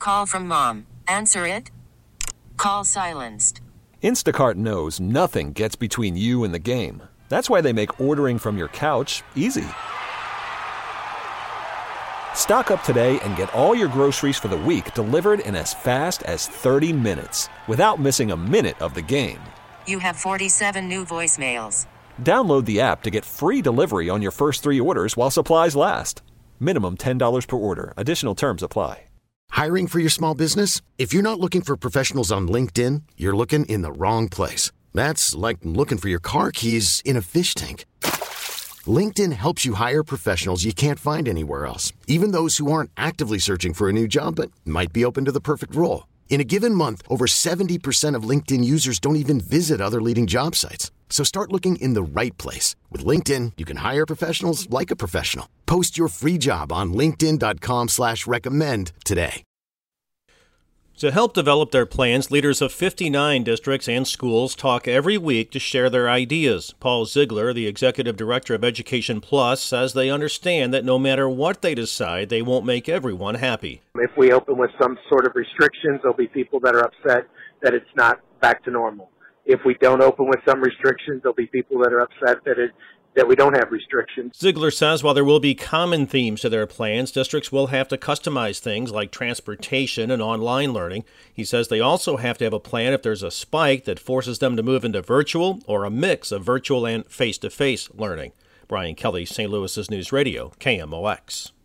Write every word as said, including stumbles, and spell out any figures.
call from mom. Answer it. Call silenced. Instacart knows nothing gets between you and the game. That's why they make ordering from your couch easy. Stock up today and get all your groceries for the week delivered in as fast as thirty minutes without missing a minute of the game. You have forty-seven new voicemails. Download the app to get free delivery on your first three orders while supplies last. Minimum ten dollars per order. Additional terms apply. Hiring for your small business? If you're not looking for professionals on LinkedIn, you're looking in the wrong place. That's like looking for your car keys in a fish tank. LinkedIn helps you hire professionals you can't find anywhere else, even those who aren't actively searching for a new job but might be open to the perfect role. In a given month, over seventy percent of LinkedIn users don't even visit other leading job sites. So start looking in the right place. With LinkedIn, you can hire professionals like a professional. Post your free job on linkedin.com slash recommend today. To help develop their plans, leaders of fifty-nine districts and schools talk every week to share their ideas. Paul Ziegler, the executive director of Education Plus, says they understand that no matter what they decide, they won't make everyone happy. If we open with some sort of restrictions, there'll be people that are upset that it's not back to normal. If we don't open with some restrictions, there'll be people that are upset that it that we don't have restrictions. Ziegler says while there will be common themes to their plans, districts will have to customize things like transportation and online learning. He says they also have to have a plan if there's a spike that forces them to move into virtual or a mix of virtual and face-to-face learning. Brian Kelly, Saint Louis's News Radio, K M O X.